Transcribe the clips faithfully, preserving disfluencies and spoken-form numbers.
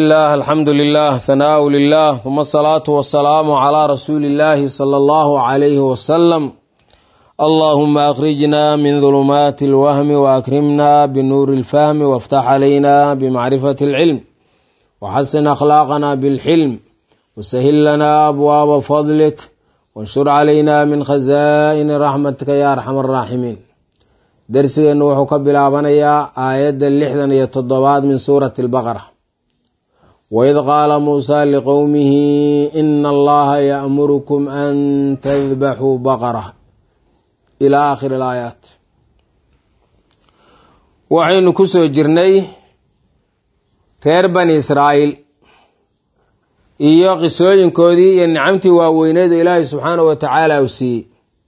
الله الحمد لله ثناء لله ثم الصلاة والسلام على رسول الله صلى الله عليه وسلم. اللهم أخرجنا من ظلمات الوهم وأكرمنا بنور الفهم وافتح علينا بمعرفة العلم وحسن أخلاقنا بالحلم وسهل لنا أبواب فضلك وانشر علينا من خزائن رحمتك يا أرحم الراحمين. درسي أنه قبل أبنيا آيات اللحظة يتضباد من سورة البقرة. وإذ قال موسى لقومه إن الله يأمركم أن تذبحوا بقرة إلى آخر الآيات. وحين كسو جرني reer bani Israa'iil iyo qisooyinkoodii iyo nicamtii waaweyneed Ilaahay subxaanahu wa ta'aala u siiyey.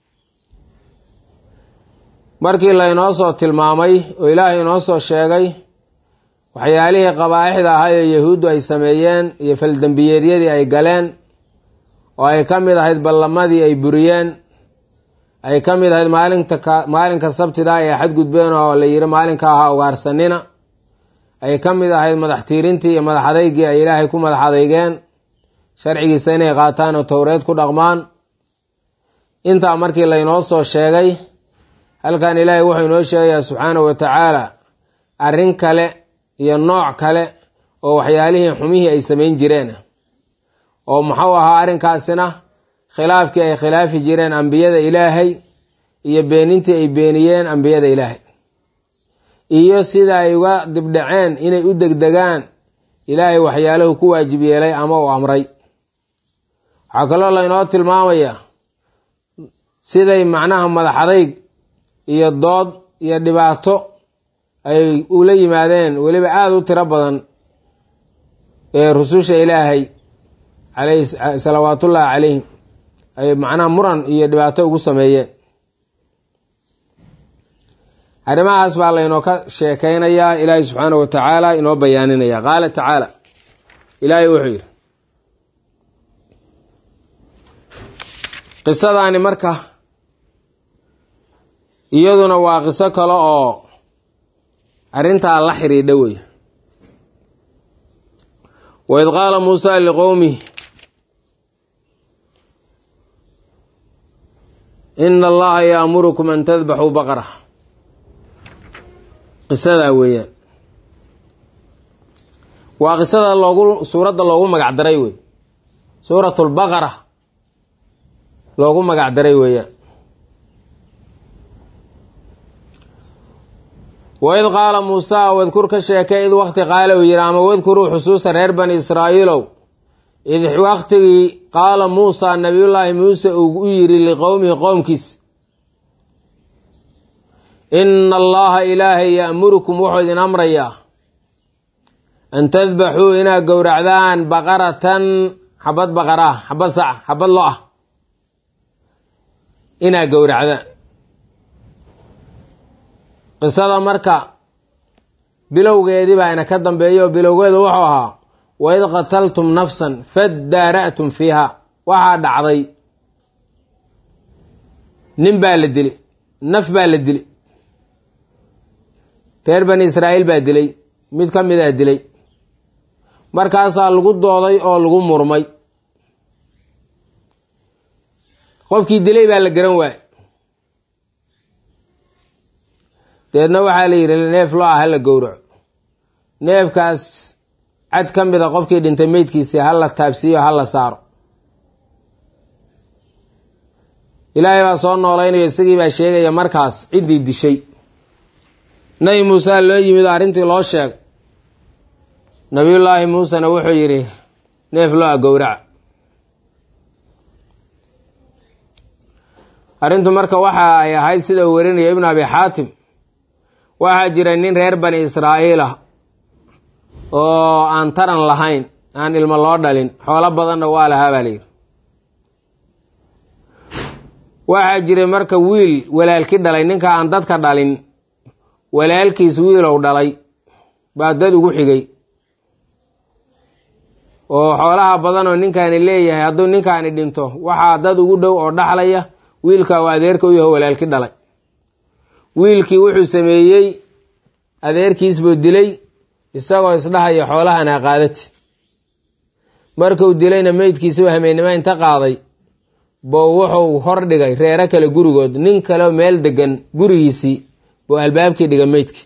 Markii la inoo soo tilmaamay oo Ilaahay inoo soo sheegay waxyaalihii qabaa'ixda ahaa ee Yahuudu ay sameeyeen iyo faldambiyeedyadii ay galeen oo ay ka mid ahayd ballamadii ay buriyeen, ay ka mid ahayd maalinta maalinka sabtida ay xadgudbeen oo la yiri maalinka ahaa ugaarsanina, ay ka mid ahayd madax tiirintii iyo madax adeygii ay Ilaahay ku madax adeygeen sharcigiisa inay qaataan oo Tawreed ku dhaqmaan. intaa markii la inoo soo sheegay halkan Ilaahay wuxuu inoo sheegayaa subxaanahu wa ta'aala arrin kale iyo nooc kale oo waxyaalihii xumihii ay sameyn jireen oo muxuu ahaa arrinkaasina khilaafkii ay khilaafi jireen ambiyada Ilaahay iyo beenintii ay beeniyeen ambiyada Ilaahay iyo sida ay uga dibdhaceen inay u degdegaan Ilaahay waxyaalahu ku waajib yeelay ama uu amray. waxaa kaloo la inoo tilmaamayaa siday macnaha madax adayg iyo dood iyo dhibaato ay ula yimaadeen weliba aad u tiro badan ee rususha Ilaahay alayhi salawaatullaahi calayhim ay macnaha muran iyo dhibaato ugu sameeyeen. arrimahaas baa la inoo ka sheekaynayaa Ilaahay subxaanahu wa ta'aala inoo bayaaninaya. qaala tacaala, Ilaahay wuxuu yidhi qisadaani marka iyaduna waa qiso kale oo arrintaa la xiriidha wey. waid qaala muusaa liqowmihi ina allaha ya'murukum an tadbaxuu baqara. qisadaa weeyaan waa qisada loogu suuradda loogu magac daray wey, suuratulbaqara loogu magac daray weeyaan. waid qaala muusaa wadkur ka sheekay id waqti qaala uu yidhi ama wadkuruu xusuusa reer bani israa'iilow id waqtigii qaala muusaa nabiyullaahi muuse uu u yidhi liqowmihi qowmkiis ina allaha ilaahay ya'murukum wuxuu idin amrayaa an tadbaxuu inaad gowracdaan baqaratan xabad baqara ah, xabad sac, xabad lo ah inaad gowracdaan. qisada marka bilowgeedii baa ina ka dambeeyo. bilowgeedu wuxuu ahaa waid qataltum nafsan fadaara'tum fiiha. waxaa dhacday nin baa la dilay, naf baa la dilay, reer bani Israa'iil baa dilay, mid ka mid ah dilay. markaasaa lagu dooday oo lagu murmay. qofkii dilay baa la garan waayey. deedna waxaa la yidhi neef loo ah hala gowraco. neefkaas cad ka mid a qofkii dhintay meydkiisii hala taabsiiyo hala saaro. Ilaahay baa soo noolaynaya, isagii baa sheegaya markaas ciddii dishay. nabi muuse loo yimid oo arrintii loo sheegay. nabiyullaahi muusena wuxuu yidhi neef loo ah gowraca. arrintu marka waxa ay ahayd sida uu warinaya ibnu abi xaatim. waxaa jira nin reer bani Israa'iil ah oo aan taran lahayn, aan ilmo loo dhalin, xoolo badanna waa lahaa baa layidhi. waxaa jiray marka wiil walaalkii dhalay, ninka aan dadka dhalin walaalkiis wiilow dhalay baa dad ugu xigay oo xoolaha badan oo ninkaani leeyahay hadduu ninkaani dhinto waxaa dad ugu dhow oo dhaxlaya wiilka waa adeerka u yahay walaalkii dhalay. wiilkii wuxuu sameeyey adeerkiis buu dilay isagoo isdhahaya xoolahana qaadati markuu dilayna meydkiisa hameennimo inta qaaday buu wuxuu hor dhigay reero kale gurigood nin kale meel degan gurigiisii buu albaabkii dhigay meydkii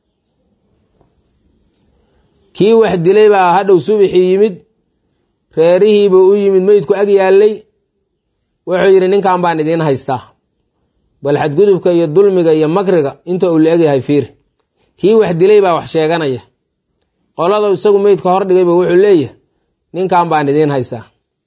kii wax dilay baa hadhow subaxii yimid reerihii buu u yimid meydku ag yaallay wuxuu yidhi ninkan baan idiin haystaa bal xadgudubka iyo dulmiga iyo makriga inta uu la egyahay fiiri kii wax dilay baa wax sheeganaya qolada isagu meydka hor dhigayba wuxuu leeyahay ninkan baan idiin haystaa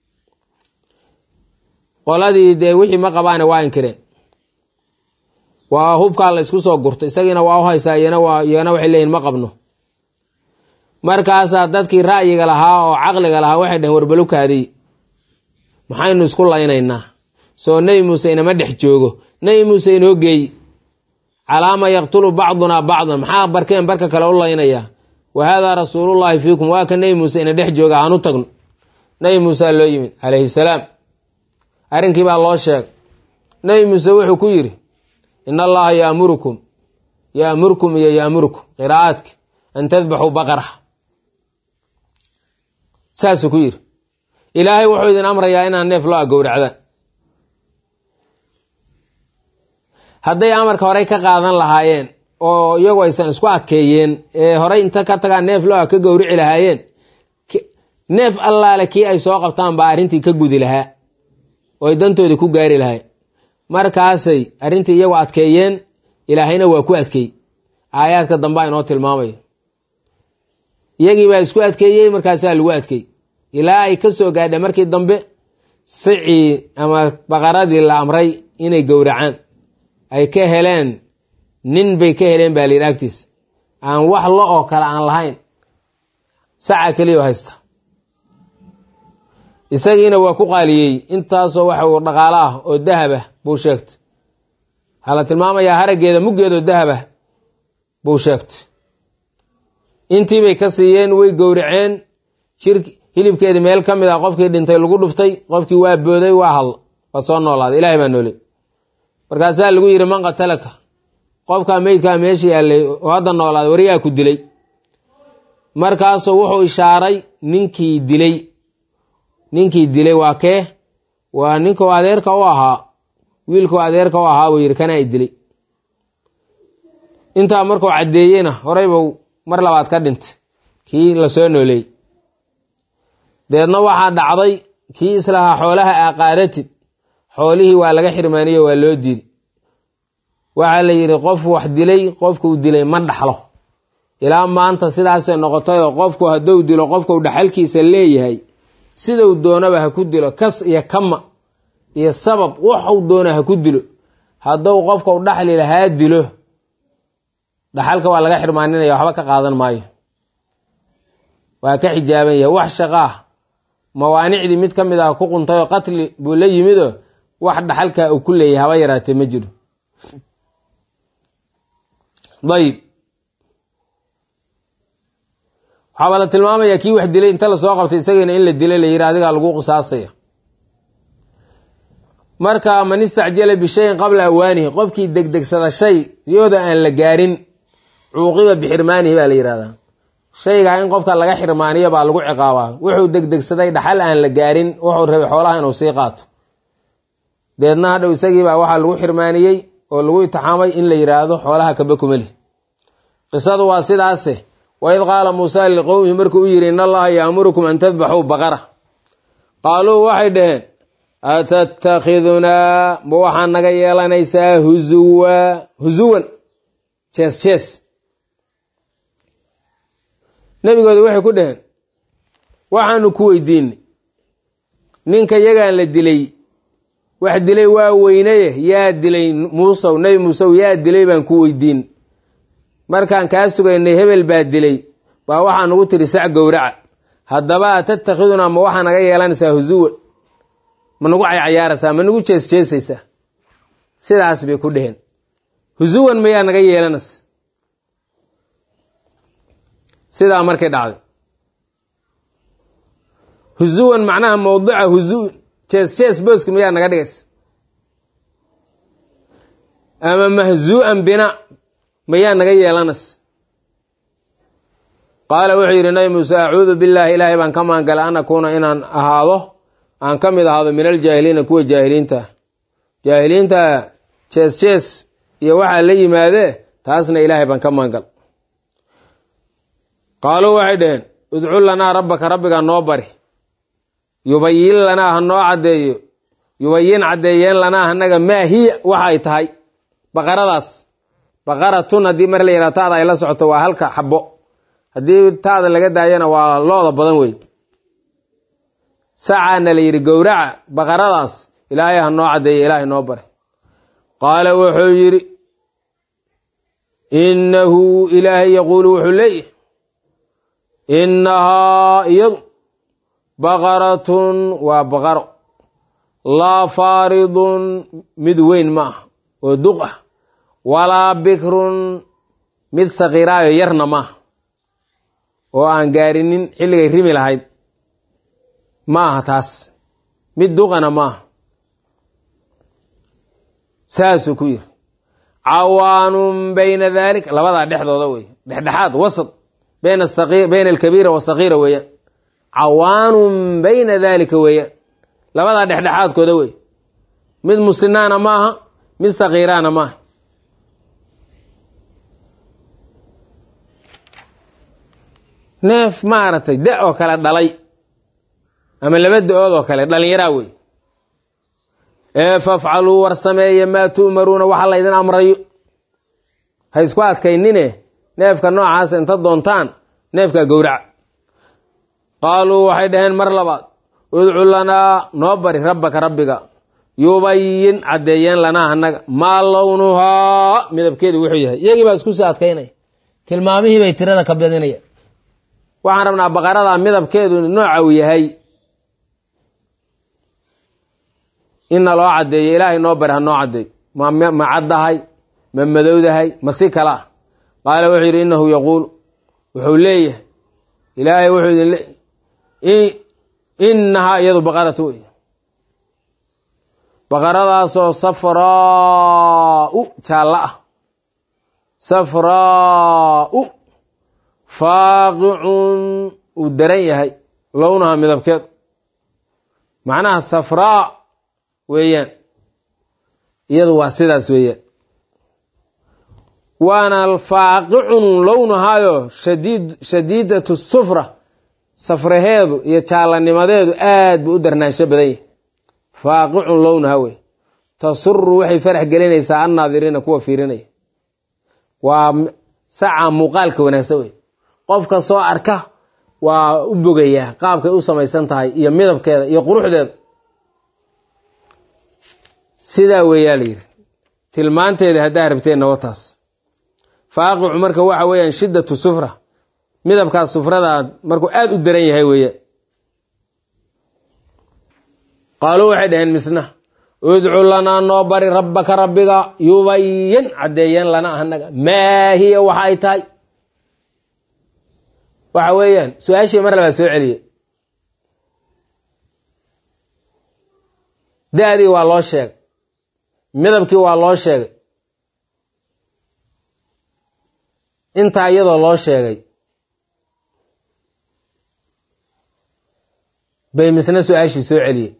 qoladii dee wixii ma qabaane waa inkireen waa hubkaa la isku soo gurtay isagiina waa u haysaa iyana waa iyana waxay leeyihin ma qabno markaasaa dadkii ra'yiga lahaa oo caqliga lahaa waxay dhaheen warbalukaadii maxaynu isku laynaynaa soo nebi muuse inama dhex joogo nebi muuse inoo geey calaama yaqtulu bacdunaa bacdan maxaa barkeen barka kale u laynayaa wa haadaa rasuulullaahi fiikum waa ka nebi muuse ina dhex jooga aan u tagno nebi muuse loo yimid calayhi salaam arrinkii baa loo sheegay nebi muuse wuxuu ku yidhi in allaha yaamurukum yaamurkum iyo yaamurukum qiraa'aadka an tadbaxuu baqara saasuu ku yidhi ilaahay wuxuu idin amrayaa inaan neef loo agowracdaan hadday amarka horey ka qaadan lahaayeen oo iyagu aysan isku adkeeyeen ee horey inta ka tagaan neef loo ka gowrici lahaayeen neef allaale kii ay soo qabtaan baa arrintii ka gudi lahaa oo ay dantoodii ku gaari lahayn markaasay arrintii iyagu adkeeyeen ilaahayna waa ku adkeey aayaadka dambaa inoo tilmaamaya iyagii baa isku adkeeyey markaasaa lagu adkeey ilaa ay ka soo gaadha markii dambe sicii ama baqaradii la amray inay gowracaan ay ka heleen nin bay ka heleen baa layidhi agtiisa aan wax lo oo kale aan lahayn saca keliya haysta isagiina waa ku qaaliyey intaasoo waxa uu dhaqaalo ah oo dahab ah buu sheegtay waxaa la tilmaamayaa haraggeeda muggeedoo dahab ah buu sheegtay intii bay ka siiyeen way gowraceen shir hilibkeedii meel ka mid ah qofkii dhintay lagu dhuftay qofkii waa booday waa hadla waa soo noolaaday ilaahay baa noolay markaasaa lagu yidhi man qatalaka qofkaa meydkaa meesha yaallay oo hadda noolaaday wariyaa ku dilay markaasuu wuxuu ishaaray ninkii dilay ninkii dilay waa kee waa ninkuu adeerka u ahaa wiilkuu adeerka u ahaa buu yidhi kanaa i dilay intaa markuu caddeeyeyna horey buu mar labaad ka dhintay kii la soo nooleeyey deedna waxaa dhacday kii islahaa xoolaha aa qaadatid xoolihii waa laga xirmaaniyo waa loo diiday waxaa la yidhi qof wax dilay qofkuu dilay ma dhaxlo ilaa maanta sidaasay noqotay oo qofku hadduu dilo qofkuu dhaxalkiisa leeyahay siduu doonaba ha ku dilo kas iyo kama iyo sabab waxuu doona ha ku dilo hadduu qofkuu dhaxli lahaa dilo dhaxalka waa laga xirmaaninaya waxba ka qaadan maayo waa ka xijaaban yahay wax shaqaah mawaanicdii mid ka mid ah ku quntay oo qatli buu la yimidoo wax dhaxalka uu ku leeyahay haba yaraatee ma jiro dayib waxaaba la tilmaamayaa kii wax dilay inta lasoo qabtay isagiina in la dilay la yidhi adigaa lagu qisaasaya marka man istacjala bishayin qabla awaanihi qofkii degdegsada shay iyooda aan la gaarin cuuqiba bixirmaanihi baa la yidhahdaa shaygaa in qofka laga xirmaaniyo baa lagu ciqaabaa wuxuu degdegsaday dhaxal aan la gaarin wuxuu rabay xoolaha inuu sii qaato deedna hadhow isagiibaa waxaa lagu xirmaaniyey oo lagu itixaamay in la yidhaahdo xoolaha kaba kumeli qisadu waa sidaase waid qaala muusaa liqowmihi markuu u yidhi in allaha yaamurukum an tadbaxuu baqara qaaluu waxay dhaheen atattakhidunaa ma waxaa naga yeelanaysaa huzuwa huzuwan jees jees nebigooda waxay ku dhaheen waxaanu ku weydiinay ninka yagaan la dilay wax dilay waa weynaye yaa dilay muusow nebi muusow yaa dilay baan ku weydiin markaan kaa sugaynay hebel baa dilay baa waxaa nugu tiri sac gowraca haddaba atattakhidunaa ma waxaa naga yeelanaysaa huzuwan ma nagu caycayaaraysaa ma nagu jees jeesaysaa sidaas bay ku dheheen huzuwan mayaa naga yeelanaysa sidaa markay dhacday huzuwan macnaha mawdica huzuwan jees jees booski mayaa naga dhigaysa ama mahzuu'an bina mayaa naga yeelanaysa qaala wuxuu yidhi nabi muuse acuudu billaahi ilaahay baan ka maangala an akuuna inaan ahaado aan ka mid ahaado min aljaahiliina kuwa jaahiliinta jaahiliinta jees jees iyo waxaa la yimaadee taasna ilaahay baan ka maangal qaaluu waxay dhaheen udcu lanaa rabbaka rabbigaa noo bari yubayin lanaa ha noo caddeeyo yubayin caddeeyeen lanaa hanaga maa hiya waxa ay tahay baqaradaas baqaratun haddii mar la yidhaha taada ay la socoto waa halka xabo haddii taada laga daayana waa looda badan wey sacaana la yidhi gowraca baqaradaas ilaahay ha noo caddeeyo ilaahay noo bari qaala wuxuu yidhi innahu ilaahay yaquulu wuxuu leeyahy innahaa iyadu baqaratun waa baqaro laa faaridun mid weyn ma ah oo duq ah walaa bikrun mid sakiiraayo yarna maaha oo aan gaarinin xilligay rimi lahayd ma aha taas mid duqana maaha saasuu ku yiri cawaanun bayna dalik labadaa dhexdooda wey dhexdhexaad wasad bayna bayna alkabiira wasakiira weeyaan cawaanun bayna dalika weeyaan labadaa dhexdhexaadkooda wey mid musinaana maaha mid sakiiraana maaha neef maaragtay da oo kale dhalay ama laba da-ood oo kale dhalinyaraa wey ee fafcaluu war sameeye maa tu'maruuna waxa laydin amrayo ha isku adkaynine neefka noocaas inta doontaan neefkaa gowraca qaaluu waxay dhaheen mar labaad udcu lanaa noo bari rabbaka rabbiga yubayin caddeeyeen lanaa hanaga maa lownuhaa midabkeedu wuxuu yahay iyagii baa isku soo adkaynaya tilmaamihii bay tirada ka badinaya waxaan rabnaa baqarada midabkeedu nooca uu yahay inna loo caddeeyo ilaahay noo bari ha noo caddeeyo ma caddahay ma madowdahay ma si kala ah qaala wuxuu yidhi innahu yaquulu wuxuu leeyahay ilaahay wuxuu idin leeyahy innahaa iyadu baqaratu wey baqaradaasoo safraau jaallo ah safraau faaqicun uu daran yahay lownaha midabkeedu macnaha safraa weeyaan iyadu waa sidaas weeyaan waana faaqicun lownahaayo shadiid shadiidatu sufra safraheedu iyo jaalanimadeedu aad buu u darnaansho badan yahay faaqicun lownaha wey tasuru waxay farax gelinaysaa annaadiriina kuwa fiirinaya waa saca muuqaalka wanaagsan wey qofka soo arka waa u bogayaa qaabkay u samaysan tahay iyo midabkeeda iyo quruxdeeda sidaa weeyaa la yidhi tilmaanteeda haddaa rabteenna wataas faaqicu marka waxa weeyaan shiddatu sufra midabkaas sufrada markuu aad u daran yahay weeyaan qaaluu waxay dhaheen misna udcu lanaa noo bari rabbaka rabbiga yubayin caddeeyeen lanaa hanaga maa hiya waxa ay tahay waxa weeyaan su-aashii mar labaa soo celiye da-dii waa loo sheegay midabkii waa loo sheegay intaa iyadoo loo sheegay bay misna su-aashii soo celiyey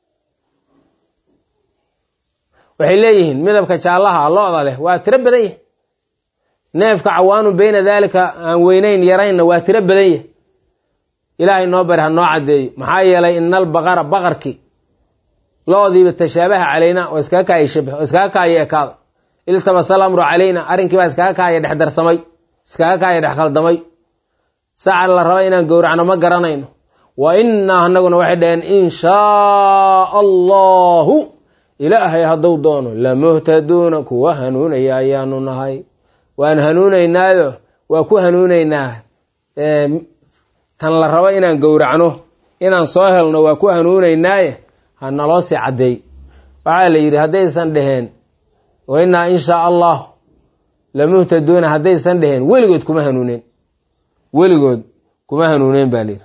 waxay leeyihiin midabka jaallaha lo-da leh waa tiro badan yahy neefka cawaanu bayna daalika aan weynayn yaraynna waa tiro badan yahy ilaahay noo bari ha noo caddeeyo maxaa yeelay ina albaqara baqarkii lo-diiba tashaabaha calayna oo iskaga kaaya shabah oo iskaga kaaya ekaada iltabasal amru calayna arrinkii baa iskaga kaaya dhex darsamay iskaga kaaya dhex khaldamay saca la raba inaan gowracno ma garanayno wa innaa anaguna waxay dhaheen in shaa allahu ilaahay hadduu doono lamuhtaduuna kuwa hanuunaya ayaanu nahay waan hanuunaynaayo waa ku hanuunaynaa tan la rabo inaan gowracno inaan soo helno waa ku hanuunaynaaye ha naloo sii caddeey waxaa la yidhi haddaysan dheheen wa innaa in shaa allah lamuhtaduuna haddaysan dheheen weligood kuma hanuuneen weligood kuma hanuuneen baa layidhi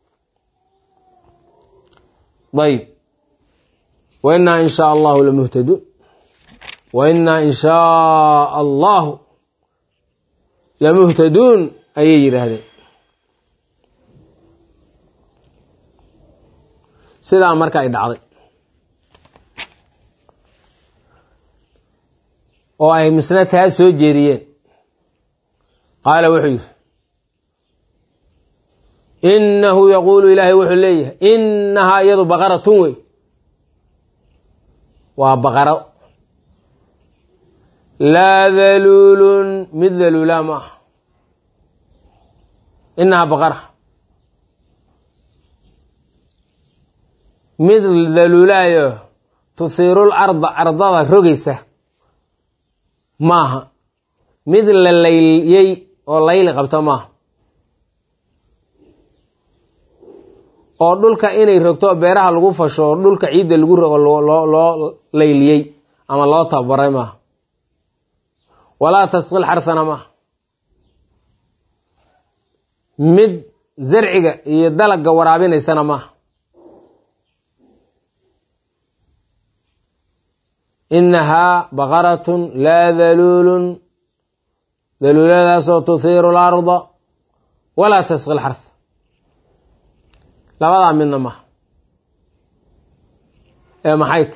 ayb wa innaa in shaa allahu lamuhtaduun wa innaa in shaa allahu lamuhtaduun ayay yidhaahdeen sidaa marka ay dhacday oo ay misna taa soo jeediyeen qaala wuxuu yidhi innahu yaquulu ilaahay wuxuu leeyahay innahaa iyadu baqaratun wey waa baqaro laa daluulun mid daluulaa ma aha innahaa baqara mid daluulaayo tuhiirul arda ardada rogaysa maaha mid la layliyey oo layli qabta maaha oo dhulka inay rogto beeraha lagu fasho oo dhulka ciidda lagu rogo loo loo layliyey ama loo tababaray maaha walaa tasqil xarsana maaha mid zarciga iyo dalagga waraabinaysana maaha innahaa baqaratun laa daluulun daluuladaasoo tuhiiru larda walaa tasqi lxarth labadaa midna maha ee maxayt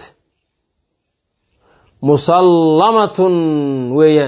musallamatun weeyaan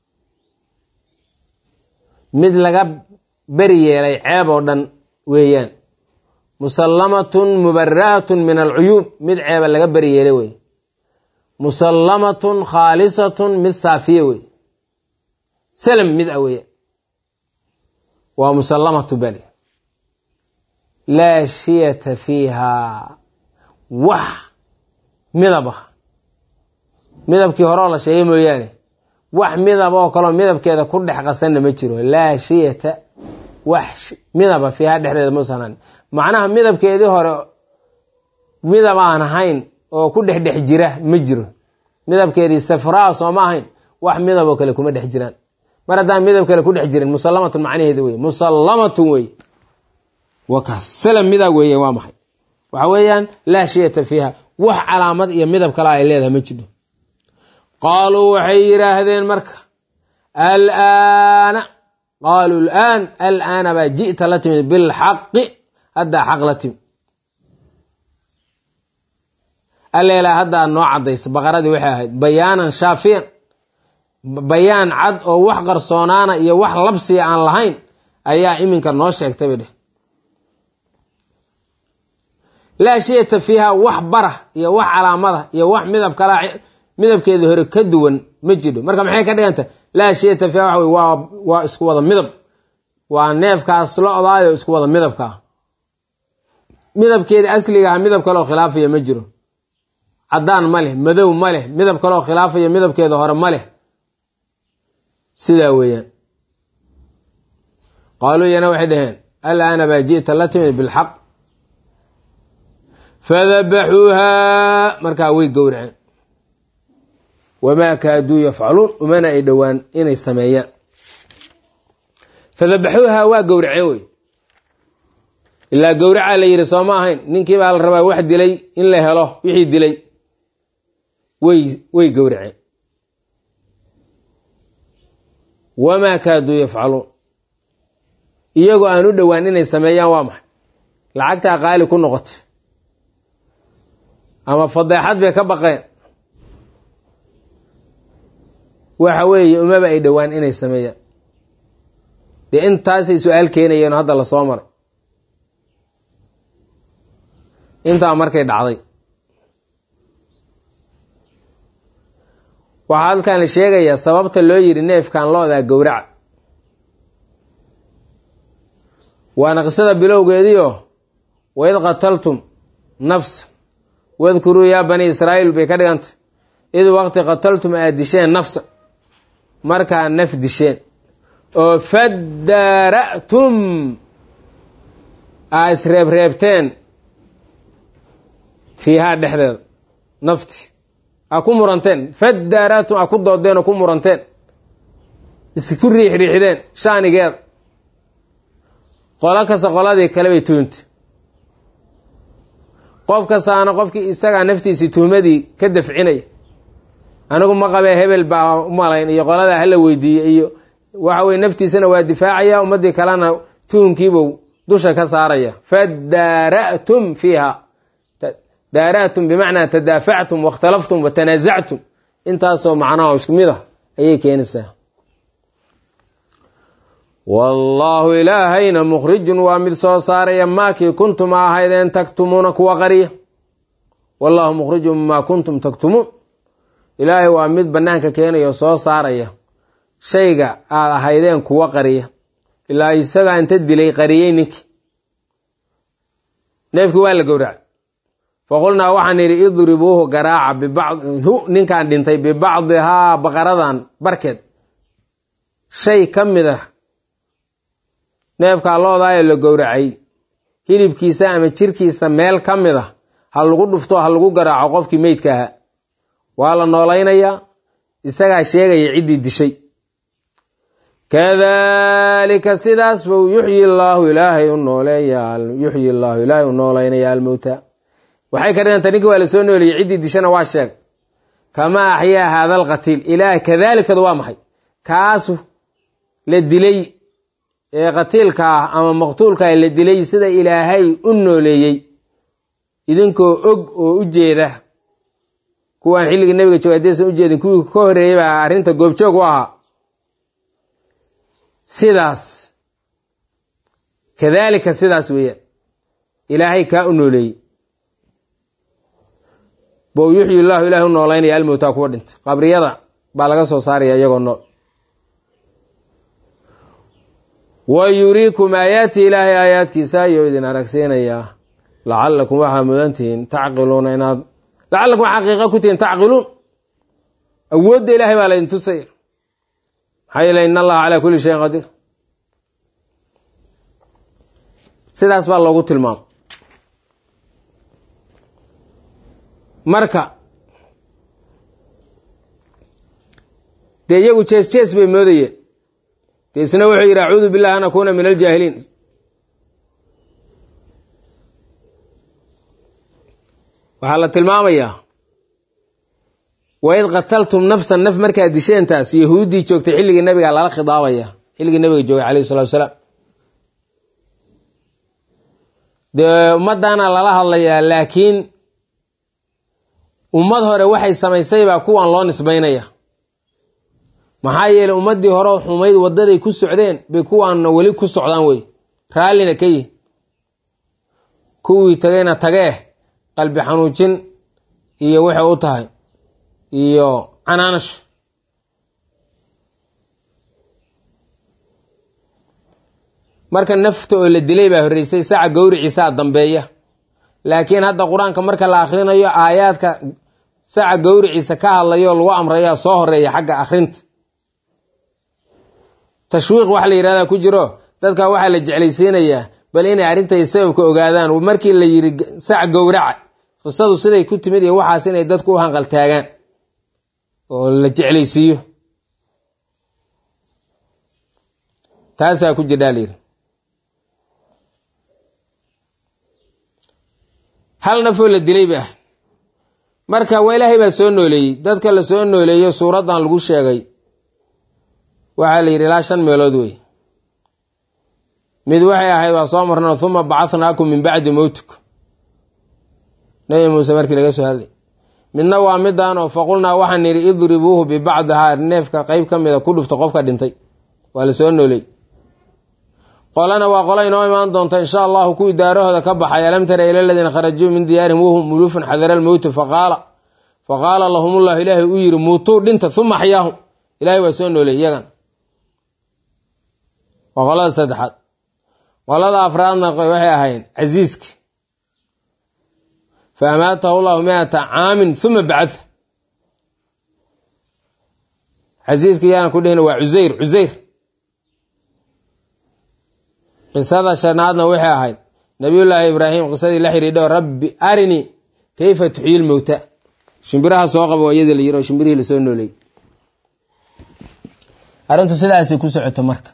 mid laga beri yeelay ceeb oo dhan weeyaan musallamatun mubara'atun min alcuyuub mid ceeba laga beri yeelay wey musallamatun khaalisatun mid saafiye wey salam mid a weya waa musallamatu bali laa shiyata fiihaa wax midab ah midabkii horeo la sheegay mooyaane wax midab oo kaloo midabkeeda ku dhex qasanna ma jiro laa shiyata wax midaba fiihaa dhexdeeda mausanaan macnaha midabkeedii hore midab aan ahayn oo ku dhex dhex jira ma jiro midabkeedii safraa soo ma ahayn wax midaboo kale kuma dhex jiraan mar haddaan midab kale ku dhex jirin musallamatun macnaheeda wey musallamatun wey wakaas salam midaa weeye waa maxay waxa weeyaan laa shiyata fiiha wax calaamad iyo midab kale ay leedahay ma jiro qaaluu waxay yidhaahdeen marka alaana qaaluu laan alaana baa ji'ta la timid bilxaqi haddaa xaq la timid alleelaa haddaa noo caddaysa baqaradii waxay ahayd bayaanan shaafiyan bayaan cad oo wax qarsoonaana iyo wax labsiya aan lahayn ayaa iminka noo sheegtay bay dheh laa shiyata fiiha wax bara iyo wax calaamada iyo wax midab kala midabkeedii hore ka duwan ma jiro marka maxay ka dhigantah laa shiyata fiiha waxa wey waa waa isku wada midab waa neefkaas lo odaayo isku wada midabka ah midabkeeda asliga ah midab kaleoo khilaafaya ma jiro caddaan ma leh madow ma leh midab kaleoo khilaafaya midabkeeda hore ma leh sidaa weeyaan qaaluu iyana waxay dhaheen alaana baa ji'ta la timid bilxaq fadabaxuuhaa markaa way gowraceen wamaa kaaduu yafcaluun umana ay dhowaan inay sameeyaan fadabaxuuhaa waa gowraceen wey ilaa gowracaa la yidhi soo ma ahayn ninkii baa la rabaa wax dilay in la helo wixii dilay way way gowraceen wamaa kaaduu yafcaluun iyagoo aan u dhowaan inay sameeyaan waa maxay lacagtaa qaali ku noqotay ama fadeexad bay ka baqeen waxa weeye umaba ay dhowaan inay sameeyaan dee intaasay su-aal keenayeen oo hadda lasoo maray intaa markay dhacday waxaa halkan la sheegayaa sababta loo yidhi neefkan loodaa gowraca waana qisada bilowgeediio waid qataltum nafsa wadkuruu yaa bani israa'iil bay ka dhigantay id waqti qataltum aad disheen nafsa markaa naf disheen oo faddara'tum aa isreebreebteen fiihaa dhexdeeda nafti aa ku muranteen faddara'tum aa ku doodeen oo ku muranteen isku riixriixdeen shaanigeeda qolo kasta qoladii kale bay tuuntay qof kastaana qofkii isagaa naftiisii tuhmadii ka dafcinaya anigu ma qabee hebel baa u malayn iyo qoladaa hala weydiiyey iyo waxa weye naftiisana waa difaacaya ummaddii kalena tuhunkiibuu dusha ka saaraya faddara'tum fiiha daaratum bimacnaa tadaafactum waاkhtalaftum watanaasactum intaasoo macnaha isku mid ah ayay keenaysaa wallaahu ilaahayna mukhrijun waa mid soo saaraya maakii kuntum a ahaydeen taktumuuna kuwa qariya wallaahu mukhrijun maa kuntum taktumuun ilaahay waa mid bannaanka keenaya oo soo saaraya shayga aad ahaydeen kuwa qariya ilaa isagaa inta dilay qariyey ninki neefkii waa la gowraca faqulnaa waxaan idhi idribuuhu garaaca bibachu ninkaan dhintay bibacdihaa baqaradan barkeed shay ka mid ah neefkaa loodaayoo la gowracay hilibkiisa ama jirkiisa meel ka mid ah ha lagu dhufto ha lagu garaaco qofkii meydka ahaa waa la noolaynayaa isagaa sheegaya ciddii dishay kadaalika sidaas buu yuxyi allaahu ilaahay u nooleeyaa yuxyi allaahu ilaahay u noolaynaya almowta waxay ka dhiganta ninkii waa la soo nooleeyey ciddii dishana waa sheeg kamaa axyaa haada alqatiil ilaah kadaalikadu waa maxay kaasu la dilay ee qatiilka ah ama maqtuulka ah la dilay sida ilaahay u nooleeyey idinkoo og oo u jeeda kuwaan xilligii nabiga jooga haddaysan u jeedin kuwii ka horreeyey baa arrinta goobjoog u ahaa sidaas kadaalika sidaas weeyaan ilaahay kaa u nooleeyey bou yuxyi llaahu ilahay u noolaynaya almowtaa kuwa dhintay qabriyada baa laga soo saaraya iyagoo nool wa yuriikum aayaati ilaahay aayaadkiisa ayuu idin aragsiinayaa lacallakum waxaa mudantihiin tacqiluuna inaad lacallakum xaqiiqa ku tihiin tacqiluun awoodda ilaahay baa laydin tusaya maxaa yeele in allaha calaa kulli shayin qadiir sidaas baa loogu tilmaamo marka dee iyagu jees jees bay moodayeen dee isna wuxuu yidhi acuudu billahi an akuuna min aljaahiliin waxaa la tilmaamayaa waid qataltum nafsan naf markaad disheentaas yahuuddii joogtay xilligii nabiga lala khidaabaya xilligii nabiga joogay calayhi salatu wasalaam dee ummadaana lala hadlayaa laakiin ummad hore waxay samaysay baa kuwan loo nisbaynaya maxaa yeelay ummaddii hore xumayd waddaday ku socdeen bay kuwaanna weli ku socdaan wey raallina ka yihin kuwii tagayna tagee qalbi xanuujin iyo waxay u tahay iyo canaanash marka nafta oo la dilay baa horreysay saaca gowriciisaa dambeeya laakiin hadda qur-aanka marka la akhrinayo aayaadka saaca gowriciisa ka hadlayo lagu amrayaa soo horeeya xagga akhrinta tashwiiq waxa la yidhahdaa ku jiro dadka waxaa la jeclaysiinayaa bal inay arrintay sababka ogaadaan markii la yidhi saac gowraca qisadu siday ku timid iyo waxaas inay dadku u hanqal taagaan oo la jeclaysiiyo taasaa ku jirdhaa layidhi hal nafoo la dilay ba ah marka waa ilaahay baa soo nooleeyey dadka la soo nooleeyo suuraddan lagu sheegay waxaa la yidhi ilaa shan meelood wey mid waxay ahayd waa soo marno huma bacathnaakum min bacdi mowtikum nabi muuse markii laga soo hadlay midna waa midaan oo faqulnaa waxaan nidhi idribuuhu bibacdihaa neefka qeyb ka mida ku dhufta qofka dhintay waa la soo nooley qolana waa qola inoo imaan doonta insha allahu kuwii daarahooda ka baxay alam tara ila aladiina kharajuu min diyaarihim wahum mulufun xadara almowti faqaala faqaala lahumullahu ilaahay u yidhi muutuu dhinta uma axyaahum ilaahay waa soo nooley iyagan waa qolada saddexaad qolada afraadna waxay ahayn casiiski fa amaatahu llahu miata caamin uma bacatha casiiski yaana ku dhihina waa cusayr cusayr qisada shanaadna waxay ahayd nabiyullaahi ibraahim qisadii la xidhiidho rabbi arinii kayfa tuxyi lmowta shimbiraha soo qaba waa iyadii la yiri oo shimbirihii lasoo nooleeyey arrintu sidaasay ku socoto marka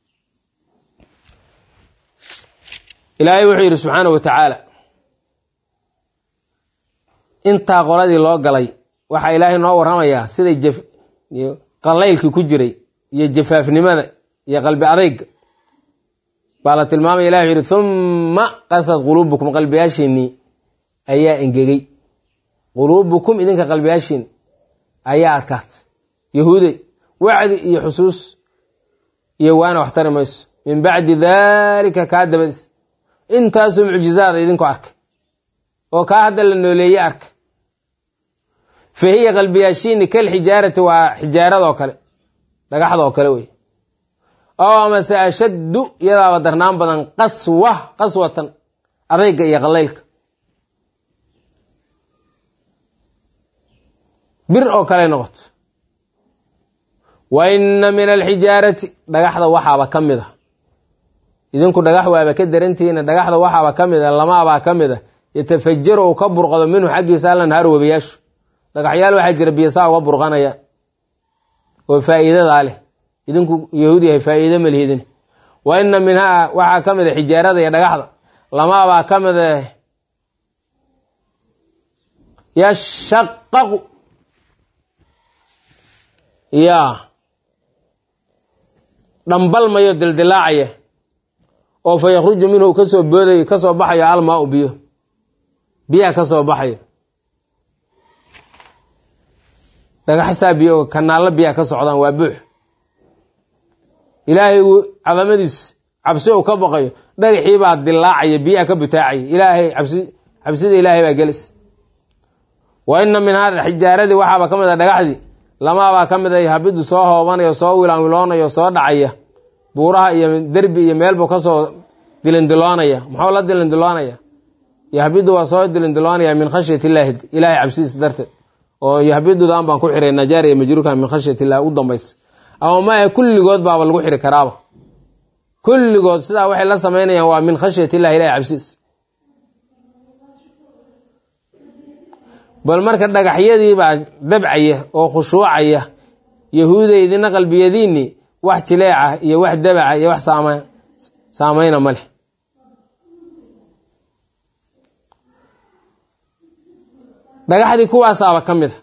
ilaahay wuxuu yidhi subxaanahu wa tacaala intaa qoladii loo galay waxaa ilaahay noo warramayaa siday jaf qallaylkii ku jiray iyo jafaafnimada iyo qalbi adayga baa la tilmaamaya ilahi wuxuu yidhi humma qasad quluubukum qalbiyaashiinnii ayaa engegey quluubukum idinka qalbiyaashiin ayaa adkaat yahuuday wacdi iyo xusuus iyo waana wax tari mayso min bacdi daalika kaa dabadis intaasoo mucjizaada idinku arka oo kaa hadda la nooleeye arka fa hiya qalbiyaashiini kal xijaarati waa xijaaradoo kale dhagaxdaoo kale wey oo amase ashaddu iyadaaba darnaan badan qaswa qaswatan adayga iyo qalaylka bir oo kale noqoto wa inna min alxijaarati dhagaxda waxaaba ka mid a idinku dhagax waaba ka darantihiina dhagaxda waxaaba ka mid a lamaabaa ka mid a yatafajaru uu ka burqado minhu xaggiisa alanhaar webiyaashu dhagaxyaal waxaa jira biyasaa uga burqanaya oo faa'iidadaa leh idinku yahuud yahay faa'iide ma lihidin wa inna minhaa waxaa ka mid a xijaarada iyo dhagaxda lamaabaa ka mid a yashaqaqu yaa dhambalmayo dildilaacaya oo fa yakhruju minhu kasoo boodayo kasoo baxayo almaa u biyo biyaha kasoo baxayo dhagaxsaa biyo kanaallo biyaha ka socdaan waa buux ilaahay uu cadamadiis cabsi uu ka baqayo dhagaxii baa dilaacaya biyaha ka butaacaya ilaahay cabsi cabsida ilaahay baa gelis wa inna min hada xijaaradii waxaaba ka mid a dhagaxdii lamaabaa ka mid a habidu soo hoobanayo soo wilaanwiloonayo soo dhacaya buuraha iyo derbi iyo meelbuu kasoo dilindiloonaya muxuu la dilindiloonaya yahbidu waa soo dilindiloonaya min khashyati illaahi ilaahay cabsidiisa darteed oo yahbidudan baan ku xiray najaariya majruurka min khashyati illahi u dambaysa ama maahe kulligood baaba lagu xiri karaaba kulligood sidaa waxay la samaynayaan waa min khashyati illahi ilahay cabsidiisa bal marka dhagaxyadii baa dabcaya oo khushuucaya yahuudaydina qalbiyadiinni wax jileeca iyo wax dabaca iyo wax saama saamayna ma leh dhagaxdii kuwaasaaba ka mid a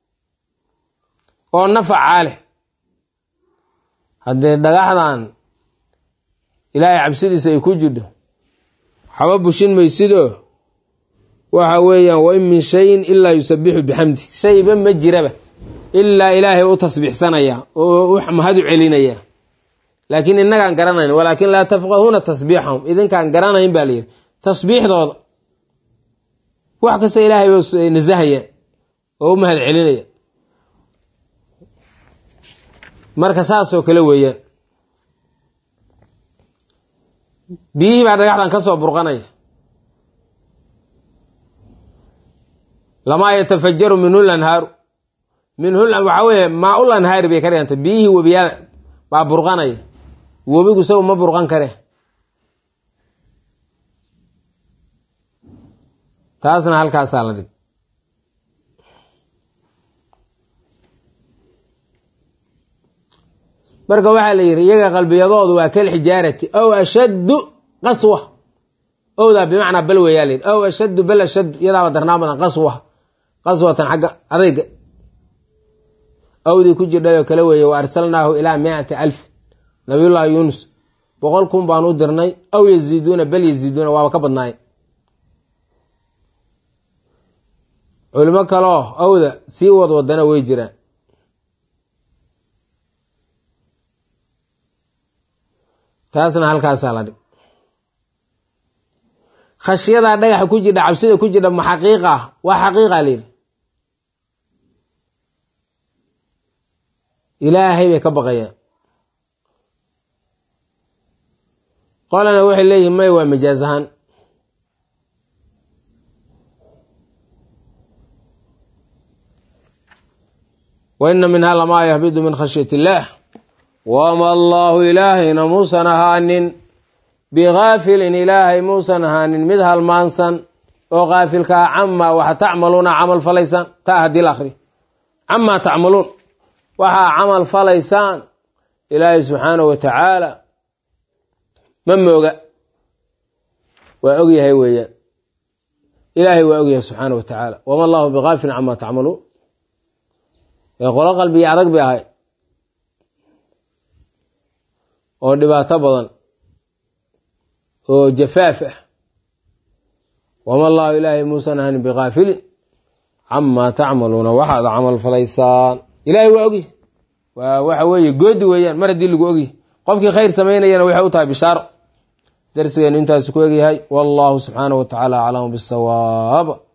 oo nafacaa leh haddee dhagaxdan ilaahay cabsidiisa ay ku jirto waxba bushin maysidoo waxa weeyaan wa in min shayin ilaa yusabixu bixamdi shayba ma jiraba ilaa ilaahay u tasbiixsanaya oo u mahadu celinaya laakiin innagaan garanayn walaakin laa tafqahuuna tasbiixahum idinkaan garanayn baa layidhi tasbiixdooda wax kasta ilaahay ba nasahaya oo u mahad celinaya marka saasoo kale weeyaan biyihii baa dhagaxdan ka soo burqanaya lamaa yatafajaru minhu lanhaaru minhu waxaa weeye maa u lanhaari bay ka dhigantay biyihii webiyaada baa burqanaya webigu isagu ma burqan kare taasna halkaasaa la dhig marka waxaa la yidhi iyaga qalbiyadoodu waa kal xijaarati ow ashaddu qaswa owdaa bimacnaa bal weeyaa la yidhi ow ashaddu bal ashaddu iyadaaba darnaan badan qaswa qaswatan xagga adayga awdii ku jirdhayoo kale weeye wa arsalnaahu ilaa miati alf nabiyullaahi yuunus boqol kun baan u dirnay aw yaziiduuna bal yaziiduuna waaba ka badnaay culimo kaloo awda sii wad wadana way jiraan taasna halkaasaa la dhig khashyadaa dhagaxa ku jirdha cabsida ku jirdha ma xaqiiqa ah waa xaqiiqa layidhi ilaahay bay ka baqayaan qolana waxay leeyihin may waa majaaz ahaan wa inna minhaa lamaa yahbidu min khashyati illaah wama allaahu ilaahayna muusan ahaanin bigaafilin ilaahay muusan ahaanin mid halmaansan oo kaafilkaa camaa waxa tacmaluuna camal falaysaan taa haddii la akriyo camaa tacmaluun waxaa camal falaysaan ilaahay subxaanahu wa tacaala ma mooga waa ogyahay weeyaan ilaahay waa ogyahay subxaanahu wa tacaala wama allaahu bigaafilin camaa tacmaluun ee qolo qalbiga adag bay ahay oo dhibaato badan oo jafaaf ah wama allaahu ilaahay muusan ahanin bigaafilin camaa tacmaluuna waxaad camal falaysaan ilaahay waa ogi waa waxa weeye goodi weeyaan mar haddii lagu ogi qofkii khayr samaynayana waxay u tahay bishaaro darsigeenu intaas ku egyahay wallahu subxaanahu wa tacaala aclamu bisawaab